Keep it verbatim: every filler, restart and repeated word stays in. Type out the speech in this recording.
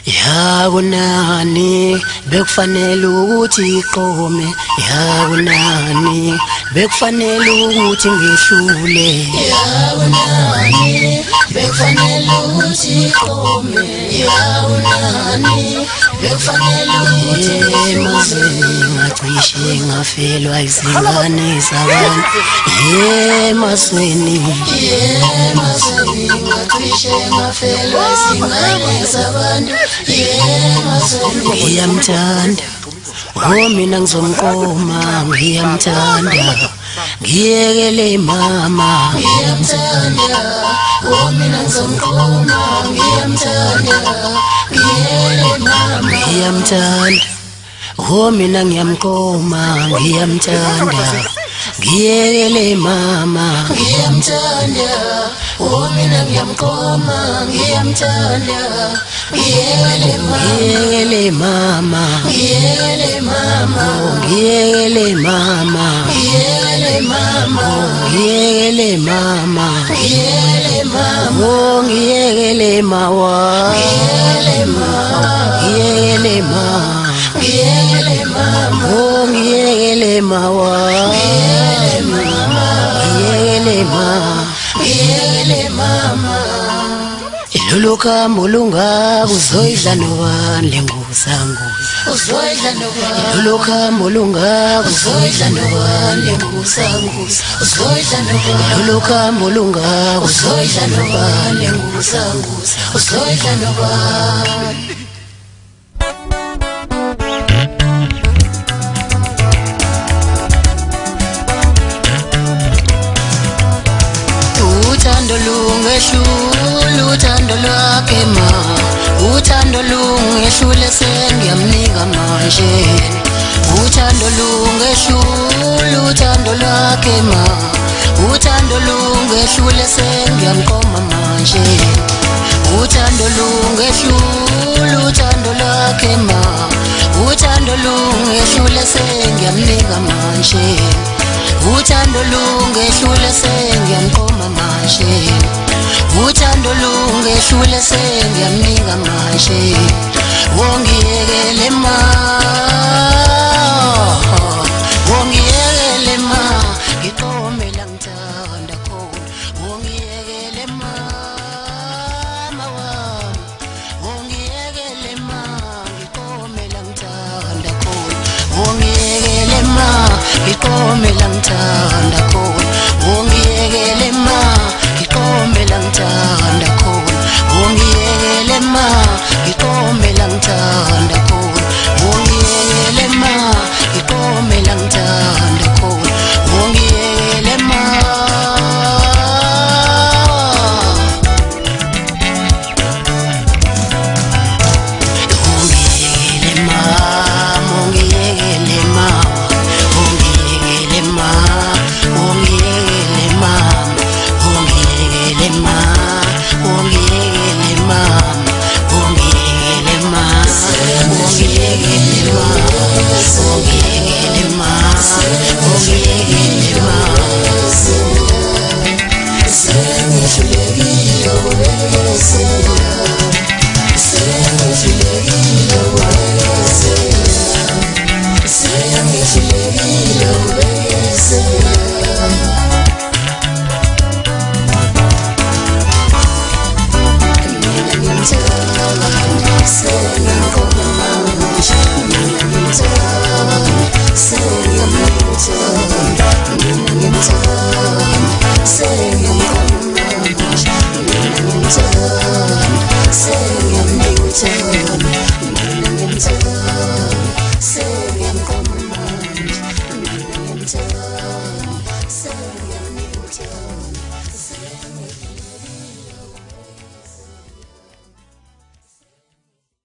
Yakunani bekufanele ukuthi iqome yakunani bekufanele ukuthi ngehlule yakunani bekufanele ukuthi iqome yakunani bekufanele ukuthi ngacishe ngafelwa izingane zabantu yemasweni yemasweni ngacishe ngafelwa izingane zabantu ngiyamthanda oh mina ngizomqoma ngiyamthanda ngiyekele mama ngiyamthanda oh mina ngizomqoma ngiyamthanda ngiyekele mama ngiyamthanda oh mina ngiyamqoma ngiyamthanda ngiyekele mama ngiyamthanda oh mina ngiyamqoma ngiyamthanda ngiyekele mama ngiyekele mama ngiyekele mama ngiyekele mama ngiyekele mama ngiyekele mama oh ngiyekele mawa ngiyekele mama ngiyekele mama ngiyekele mama oh ngiyekele mawa ngiyekele mama ngiyekele mama ngiyekele mama Lolo khambo lunga uzoyidla nobani lenguzangu uzoyidla nobani Lolo khambo lunga uzoyidla nobani lenguzangu uzoyidla nobani Lolo khambo lunga uzoyidla nobani lenguzangu uzoyidla nobani Uthando lungehlule uthando lwakhe ma uthando lungehlule sengiyamnika manje uthando lungehlule uthando lwakhe ma uthando lungehlule sengiyamqoma manje uthando lungehlule uthando lwakhe ma uthando lungehlule sengiyamnika manje uthando lungehlule sengiyamqoma manje uthando lungehlule sengiyamnika manje wongiyekele ma wongiyekele ma ngiqome la ngithanda khona wongiyekele ma mawami wongiyekele ma ngiqome la ngithanda khona wongiyekele ma ngiqome la ngithanda khona wongiyekele ma ngiqome la ngithanda khona wongiyekele ma ngiqome la ngithanda